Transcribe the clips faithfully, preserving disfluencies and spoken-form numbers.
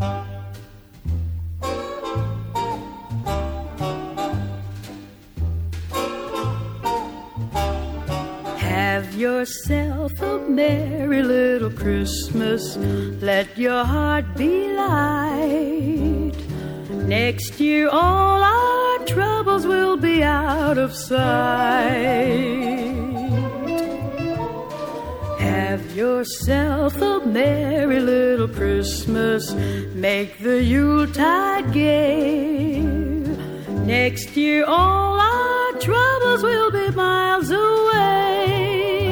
Have yourself a merry little Christmas. Let your heart be light. Next year all our troubles will be out of sight. Have yourself a merry little Christmas. Make the Yuletide gay. Next year all our troubles will be miles away.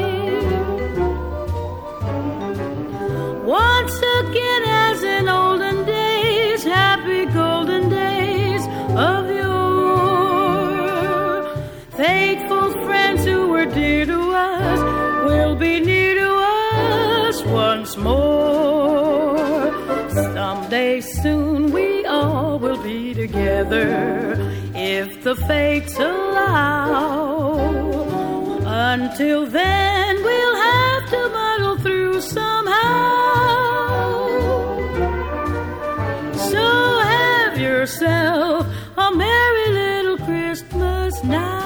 Once again, as in olden days, happy golden days of yore, faithful friends who were dear to us will be near to us once more. Someday soon we all will be together, if the fates allow. Until then we'll have to muddle through somehow. So have yourself a merry little Christmas now.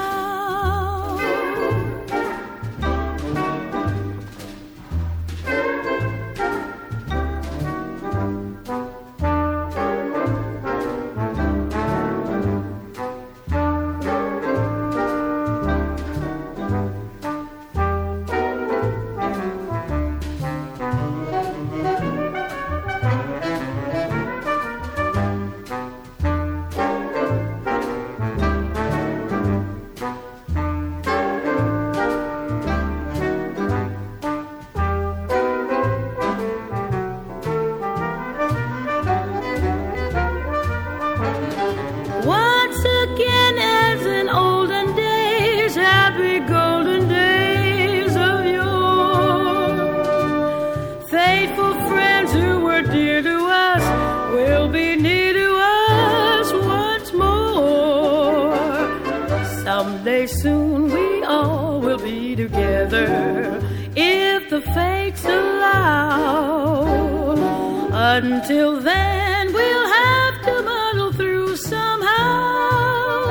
Someday soon we all will be together, if the fates allow. Until then we'll have to muddle through somehow.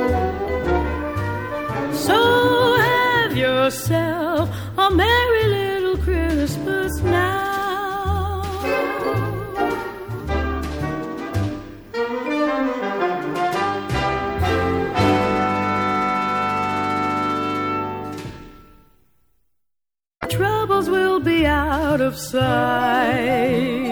So have yourself a merry little Christmas now. Troubles will be out of sight.